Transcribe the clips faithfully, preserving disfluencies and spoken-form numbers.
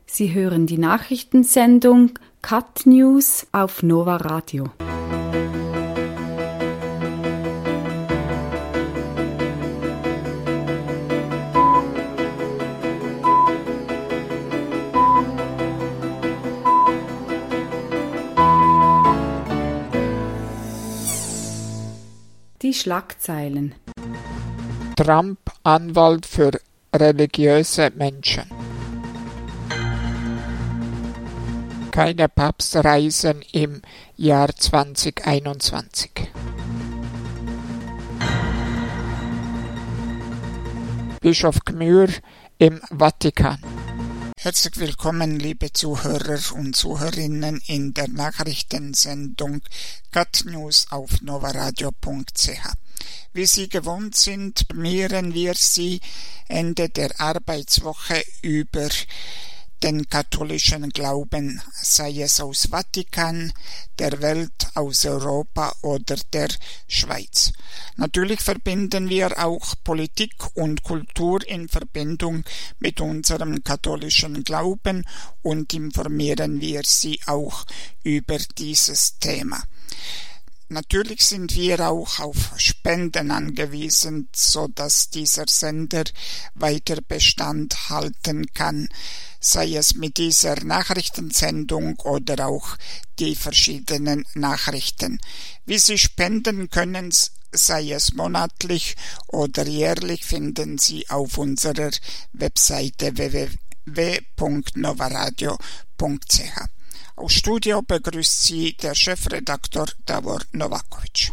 Sie hören die Nachrichtensendung Cut News auf Nova Radio. Die Schlagzeilen. Trump Anwalt für religiöse Menschen. Keine Papstreisen im Jahr zwanzig einundzwanzig. Bischof Gmür im Vatikan. Herzlich willkommen, liebe Zuhörer und Zuhörerinnen, in der Nachrichtensendung Cut News auf novaradio punkt c h. Wie Sie gewohnt sind, informieren wir Sie Ende der Arbeitswoche über den katholischen Glauben, sei es aus Vatikan, der Welt, aus Europa oder der Schweiz. Natürlich verbinden wir auch Politik und Kultur in Verbindung mit unserem katholischen Glauben und informieren wir Sie auch über dieses Thema. Natürlich sind wir auch auf Spenden angewiesen, so dass dieser Sender weiter Bestand halten kann, sei es mit dieser Nachrichtensendung oder auch die verschiedenen Nachrichten. Wie Sie spenden können, sei es monatlich oder jährlich, finden Sie auf unserer Webseite w w w punkt novaradio punkt c h. Aus Studio begrüßt Sie der Chefredaktor Davor Novakovic.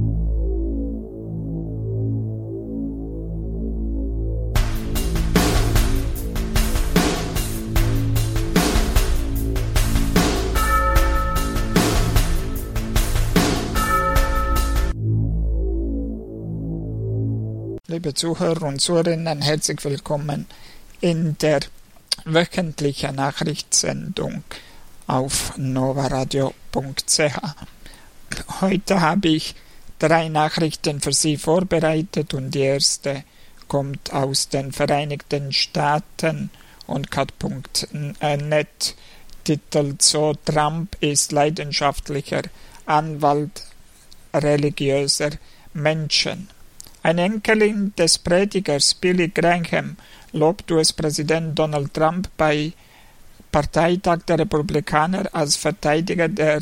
Liebe Zuhörer und Zuhörerinnen, herzlich willkommen in der wöchentlichen Nachrichtensendung auf novaradio punkt c h. Heute habe ich drei Nachrichten für Sie vorbereitet und die erste kommt aus den Vereinigten Staaten und cut punkt net titelt so: Trump ist leidenschaftlicher Anwalt religiöser Menschen. Eine Enkelin des Predigers Billy Graham lobt U S-Präsident Donald Trump bei Parteitag der Republikaner als Verteidiger der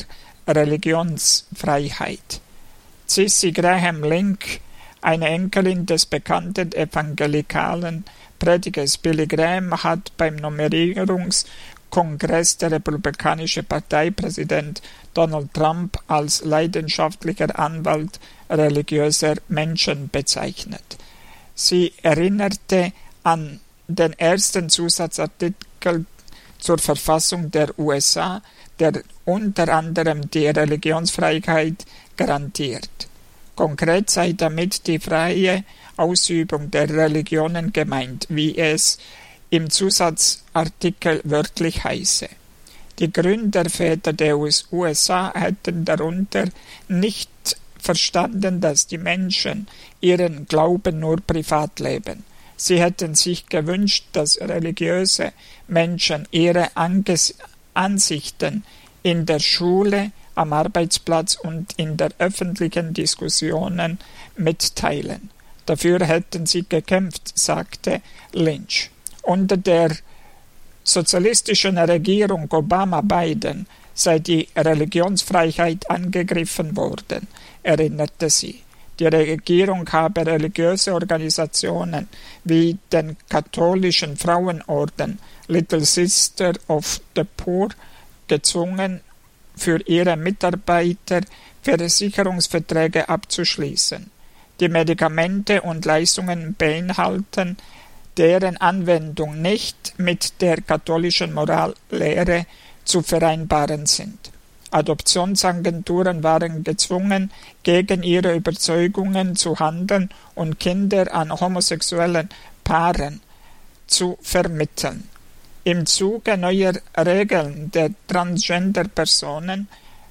Religionsfreiheit. Cissy Graham Link, eine Enkelin des bekannten evangelikalen Predigers Billy Graham, hat beim Nominierungskongress der Republikanische Parteipräsident Donald Trump als leidenschaftlicher Anwalt religiöser Menschen bezeichnet. Sie erinnerte an den ersten Zusatzartikel zur Verfassung der U S A, der unter anderem die Religionsfreiheit garantiert. Konkret sei damit die freie Ausübung der Religionen gemeint, wie es im Zusatzartikel wörtlich heiße. Die Gründerväter der U S A hätten darunter nicht verstanden, dass die Menschen ihren Glauben nur privat leben. Sie hätten sich gewünscht, dass religiöse Menschen ihre Anges- Ansichten in der Schule, am Arbeitsplatz und in der öffentlichen Diskussionen mitteilen. Dafür hätten sie gekämpft, sagte Lynch. Unter der sozialistischen Regierung Obama-Biden sei die Religionsfreiheit angegriffen worden, erinnerte sie. Die Regierung habe religiöse Organisationen wie den katholischen Frauenorden Little Sister of the Poor gezwungen, für ihre Mitarbeiter Versicherungsverträge abzuschließen. Die Medikamente und Leistungen beinhalten, deren Anwendung nicht mit der katholischen Morallehre zu vereinbaren sind. Adoptionsagenturen waren gezwungen, gegen ihre Überzeugungen zu handeln und Kinder an homosexuellen Paaren zu vermitteln. Im Zuge neuer Regeln der Transgender-Personen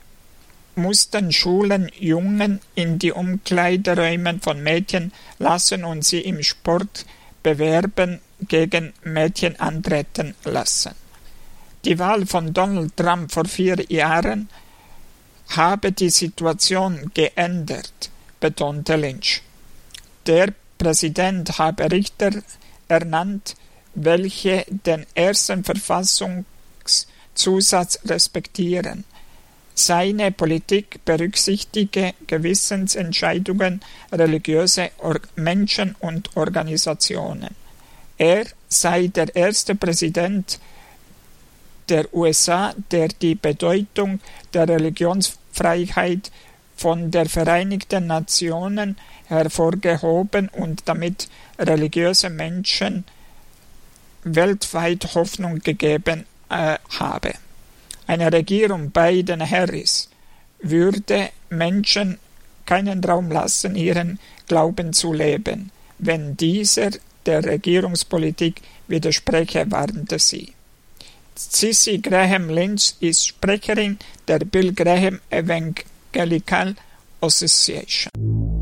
mussten Schulen Jungen in die Umkleideräume von Mädchen lassen und sie im Sportbewerben gegen Mädchen antreten lassen. Die Wahl von Donald Trump vor vier Jahren habe die Situation geändert, betonte Lynch. Der Präsident habe Richter ernannt, welche den ersten Verfassungszusatz respektieren. Seine Politik berücksichtige Gewissensentscheidungen religiöser Menschen und Organisationen. Er sei der erste Präsident der U S A, der die Bedeutung der Religionsfreiheit von der Vereinigten Nationen hervorgehoben und damit religiöse Menschen weltweit Hoffnung gegeben äh, habe. Eine Regierung Biden-Harris würde Menschen keinen Raum lassen, ihren Glauben zu leben, wenn dieser der Regierungspolitik widerspreche, warnte sie. Cissy Graham Lynch ist Sprecherin der Bill Graham Evangelical Association.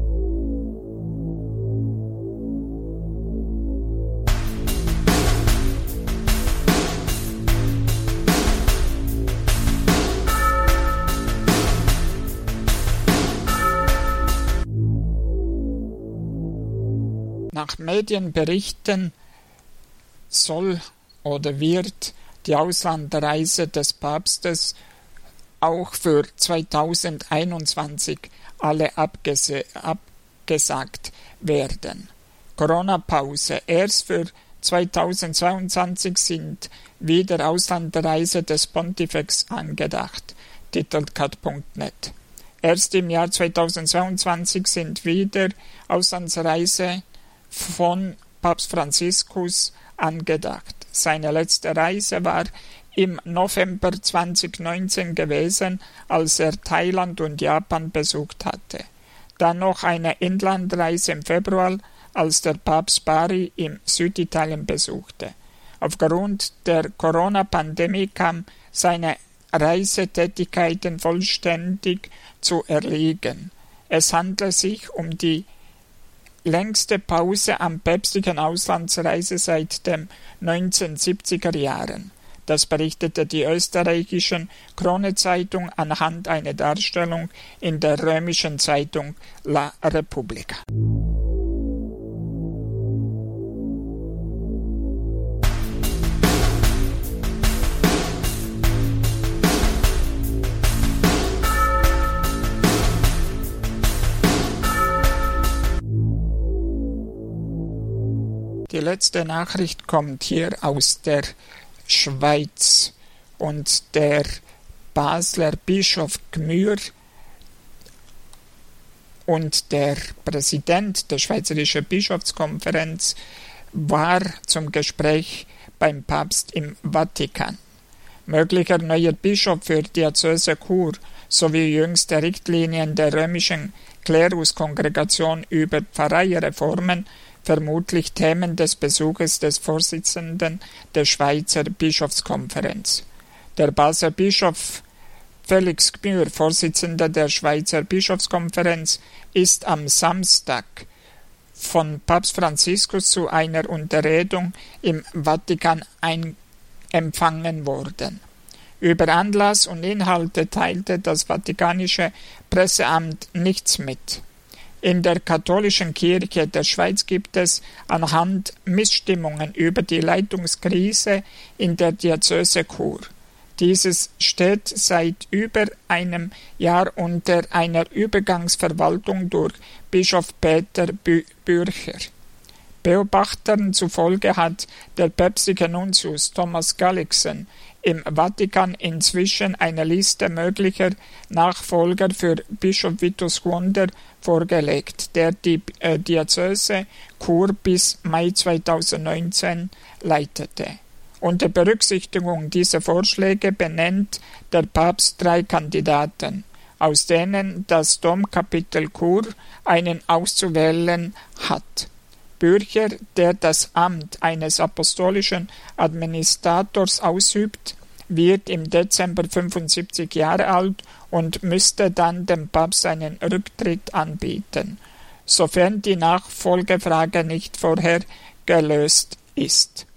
Nach Medienberichten soll oder wird die Auslandsreise des Papstes auch für zweitausendeinundzwanzig alle abgese- abgesagt werden. Corona-Pause. Erst für zweitausendzweiundzwanzig sind wieder Auslandsreise des Pontifex angedacht, titelt cat punkt net. Erst im Jahr zweitausendzweiundzwanzig sind wieder Auslandsreise von Papst Franziskus angedacht. Seine letzte Reise war im November zweitausendneunzehn gewesen, als er Thailand und Japan besucht hatte. Dann noch eine Inlandreise im Februar, als der Papst Bari im Süditalien besuchte. Aufgrund der Corona-Pandemie kam seine Reisetätigkeiten vollständig zu erliegen. Es handelt sich um die längste Pause an päpstlichen Auslandsreise seit den neunzehnhundertsiebziger Jahren. Das berichtete die österreichische Krone-Zeitung anhand einer Darstellung in der römischen Zeitung La Repubblica. Die letzte Nachricht kommt hier aus der Schweiz und der Basler Bischof Gmür und der Präsident der Schweizerischen Bischofskonferenz war zum Gespräch beim Papst im Vatikan. Möglicher neuer Bischof für Diözese Chur sowie jüngste Richtlinien der römischen Kleruskongregation über Pfarreireformen, vermutlich Themen des Besuches des Vorsitzenden der Schweizer Bischofskonferenz. Der Basler Bischof Felix Gmür, Vorsitzender der Schweizer Bischofskonferenz, ist am Samstag von Papst Franziskus zu einer Unterredung im Vatikan ein- empfangen worden. Über Anlass und Inhalte teilte das Vatikanische Presseamt nichts mit. In der katholischen Kirche der Schweiz gibt es anhand Missstimmungen über die Leitungskrise in der Diözese Chur. Dieses steht seit über einem Jahr unter einer Übergangsverwaltung durch Bischof Peter Bü- Bürcher. Beobachtern zufolge hat der päpstliche Nuntius Thomas Gallixen im Vatikan inzwischen eine Liste möglicher Nachfolger für Bischof Vitus Gwonder vorgelegt, der die äh, Diözese Chur bis Mai zweitausendneunzehn leitete. Unter Berücksichtigung dieser Vorschläge benennt der Papst drei Kandidaten, aus denen das Domkapitel Chur einen auszuwählen hat. Bürcher, der das Amt eines apostolischen Administrators ausübt, wird im Dezember fünfundsiebzig Jahre alt und müsste dann dem Papst einen Rücktritt anbieten, sofern die Nachfolgefrage nicht vorher gelöst ist.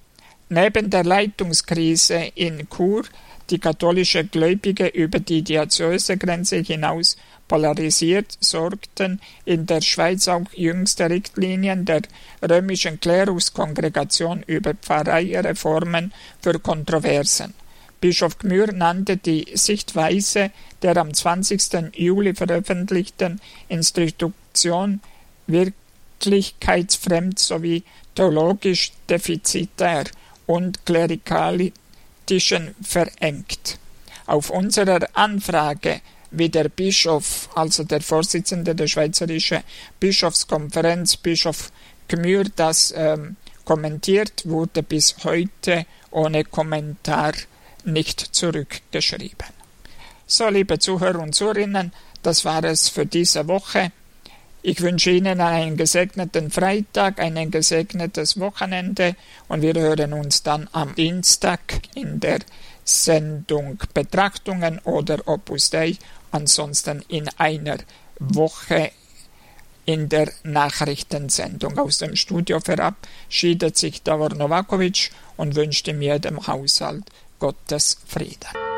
Neben der Leitungskrise in Chur, die katholische Gläubige über die Diözesegrenze hinaus polarisiert, sorgten in der Schweiz auch jüngste Richtlinien der römischen Kleruskongregation über Pfarreireformen für Kontroversen. Bischof Gmür nannte die Sichtweise der am zwanzigsten Juli veröffentlichten Instruktion wirklichkeitsfremd sowie theologisch defizitär und klerikalischen verengt. Auf unserer Anfrage, wie der Bischof, also der Vorsitzende der Schweizerischen Bischofskonferenz, Bischof Gmür, das ähm, kommentiert, wurde bis heute ohne Kommentar nicht zurückgeschrieben. So, liebe Zuhörer und Zuhörerinnen, das war es für diese Woche. Ich wünsche Ihnen einen gesegneten Freitag, ein gesegnetes Wochenende und wir hören uns dann am Dienstag in der Sendung Betrachtungen oder Opus Dei, ansonsten in einer Woche in der Nachrichtensendung. Aus dem Studio verabschiedet sich Davor Novakovic und wünscht in jedem Haushalt Gottes Frieden.